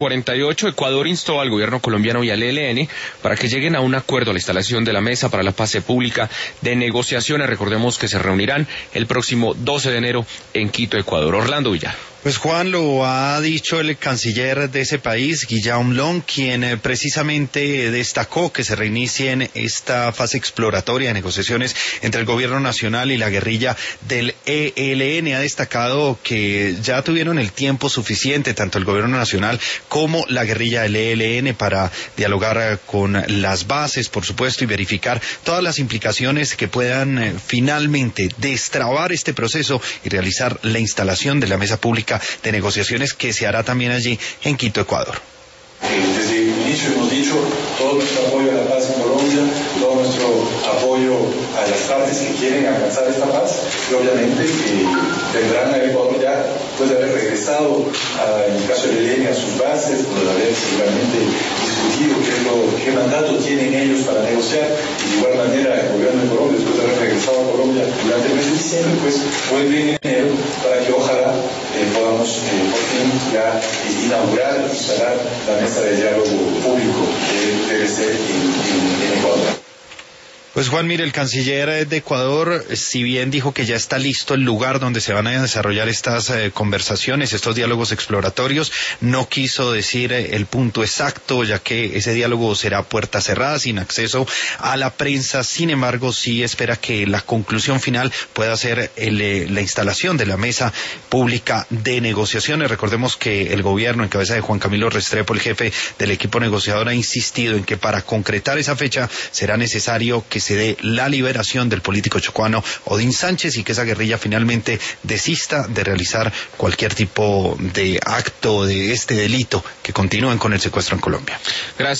48, Ecuador instó al gobierno colombiano y al ELN para que lleguen a un acuerdo a la instalación de la mesa para la fase pública de negociaciones. Recordemos que se reunirán el próximo 12 de enero en Quito, Ecuador. Orlando Villar. Pues Juan, lo ha dicho el canciller de ese país, Guillaume Long, quien precisamente destacó que se reinicien esta fase exploratoria de negociaciones entre el gobierno nacional y la guerrilla del ELN. Ha destacado que ya tuvieron el tiempo suficiente, tanto el gobierno nacional como la guerrilla del ELN, para dialogar con las bases, por supuesto, y verificar todas las implicaciones que puedan finalmente destrabar este proceso y realizar la instalación de la mesa pública de negociaciones que se hará también allí en Quito, Ecuador. Desde el inicio hemos dicho todo nuestro apoyo a la paz en Colombia, todo nuestro apoyo a las partes que quieren alcanzar esta paz, y obviamente tendrán a Ecuador ya, después de haber regresado, en el caso del ELN, a sus bases, después de haber seguramente discutido qué mandato tienen ellos para negociar, y de igual manera el gobierno de Colombia, después de haber regresado a Colombia durante el mes de diciembre, pues vuelve en enero para que ojalá podamos por fin ya inaugurar, instalar la mesa de diálogo público que debe ser en Ecuador. Pues Juan, mire, el canciller de Ecuador, si bien dijo que ya está listo el lugar donde se van a desarrollar estas conversaciones, estos diálogos exploratorios, no quiso decir el punto exacto, ya que ese diálogo será a puerta cerrada, sin acceso a la prensa. Sin embargo, sí espera que la conclusión final pueda ser la instalación de la mesa pública de negociaciones. Recordemos que el gobierno, en cabeza de Juan Camilo Restrepo, el jefe del equipo negociador, ha insistido en que para concretar esa fecha será necesario que se dé la liberación del político chocuano Odín Sánchez y que esa guerrilla finalmente desista de realizar cualquier tipo de acto de este delito, que continúen con el secuestro en Colombia. Gracias.